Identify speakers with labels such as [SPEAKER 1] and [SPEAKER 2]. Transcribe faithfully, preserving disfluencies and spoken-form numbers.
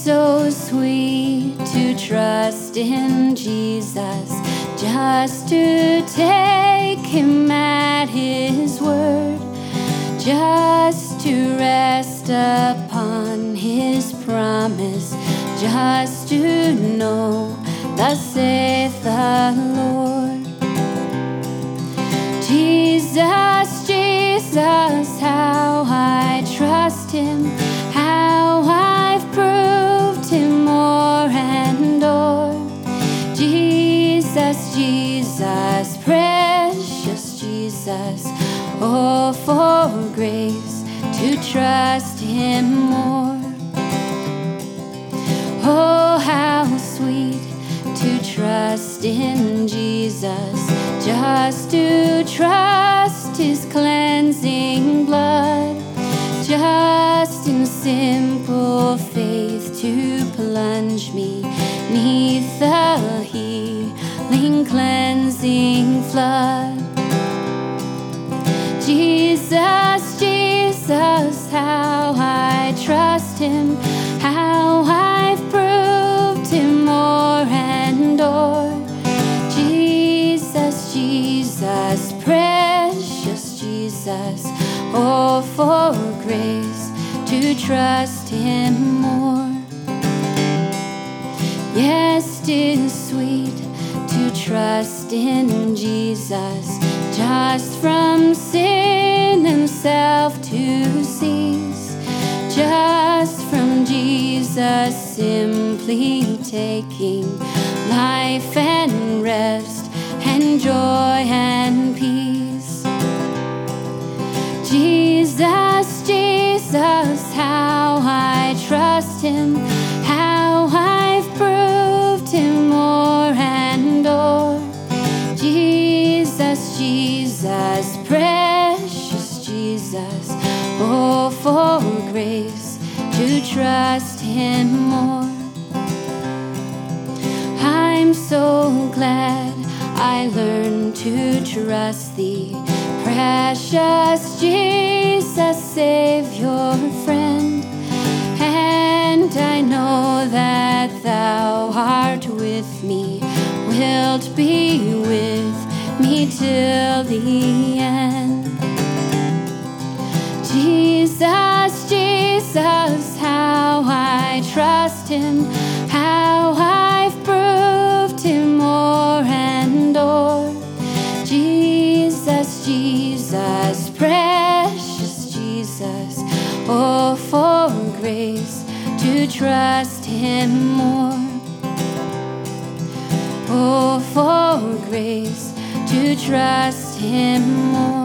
[SPEAKER 1] so sweet to trust in Jesus, just to take him at his word, just to rest upon his promise, just to know, thus saith the Lord. Jesus, Jesus, how I trust him, how I've proved him more and o'er. Jesus, Jesus, precious Jesus, oh, for grace to trust him more. Oh, how sweet to trust in Jesus, just to trust his cleansing blood, just in simple faith to plunge me neath the healing cleansing flood. Jesus, Jesus, how I trust him, how I've proved him more and o'er. Jesus, Jesus, precious Jesus, oh, for grace to trust him more. Yes, 'tis sweet to trust in Jesus, just from sin and self to cease, just from Jesus simply taking life and rest and joy and peace. Jesus, Jesus, how I trust him, how I've proved him more and o'er. Jesus, Jesus, precious Jesus, oh, for grace to trust him more. I'm so glad I learned to trust thee, precious Jesus, Savior, friend. And I know that thou art with me, wilt be with me till the end. Jesus, Jesus, how I trust him, how I've proved him more and o'er. Jesus, Jesus, precious Jesus, oh, for grace to trust him more. Oh, for grace to trust him more.